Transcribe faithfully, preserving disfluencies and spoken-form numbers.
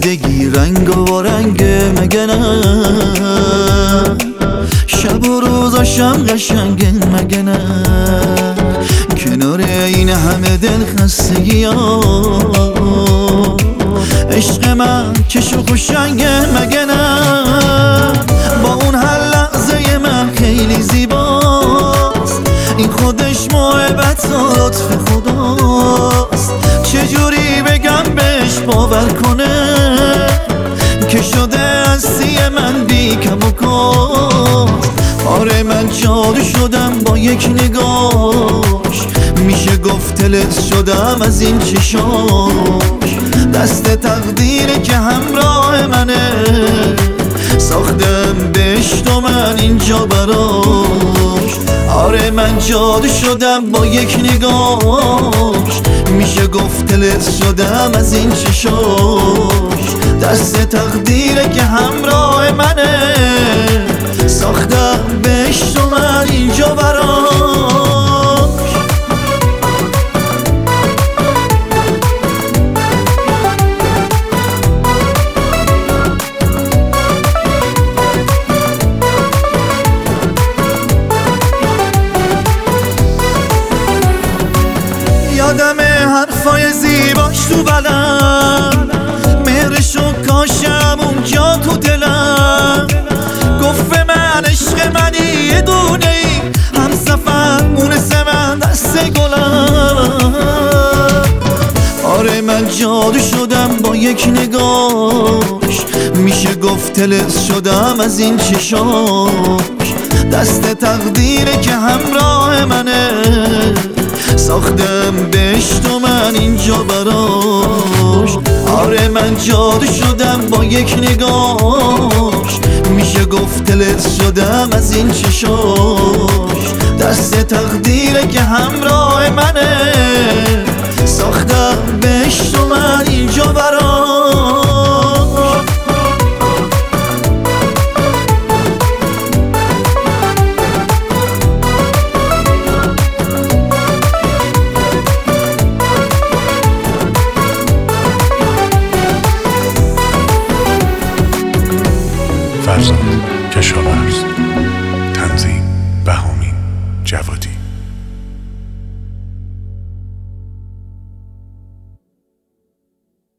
زندگی رنگ و رنگ مگه نه؟ شب و روزاشم قشنگ مگه نه؟ کنار این همه دل خستگی ها عشق من کش و خوشنگه مگه نه؟ با اون هر لحظه من خیلی زیباست، این خودش محبت و لطف خداست. چجوری بگم بهش باور کنه که شده هستی من بی کم و کاست. آره من جادو شدم با یک نگاش، میشه گفت تلت شدم از این چشاش. دست تقدیره که همراه منه، ساختم بهشت و من اینجا براش. آره من جادو شدم با یک نگاش، میشه گفت تلت شدم از این چشاش. دست تقدیره که همراه منه، ساختم بهشت و من اینجا براش. یادم حرفای زیباش تو بلند، مهرش و کاشم اونجا تو دلم. گفت به من عشق منی یه دونه ای، هم سفر مونس من دست گلم. آره من جادو شدم با یک نگاش، میشه گفت تلت شدم از این چشاش. دست تقدیره که همراه منه، ساختم بهشت و من اینجا براش. آره من جادو شدم با یک نگاش، میشه گفت تلت شدم از این چشاش. دست تقدیره که همراه منه،